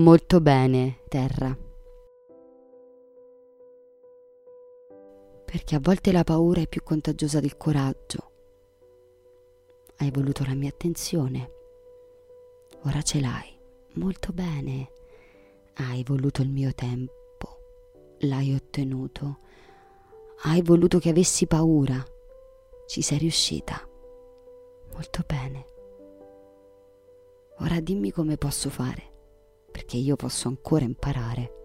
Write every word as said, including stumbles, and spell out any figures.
Molto bene, Terra. Perché a volte la paura è più contagiosa del coraggio. Hai voluto la mia attenzione. Ora ce l'hai. Molto bene. Hai voluto il mio tempo. L'hai ottenuto. Hai voluto che avessi paura. Ci sei riuscita. Molto bene. Ora dimmi come posso fare, perché io posso ancora imparare.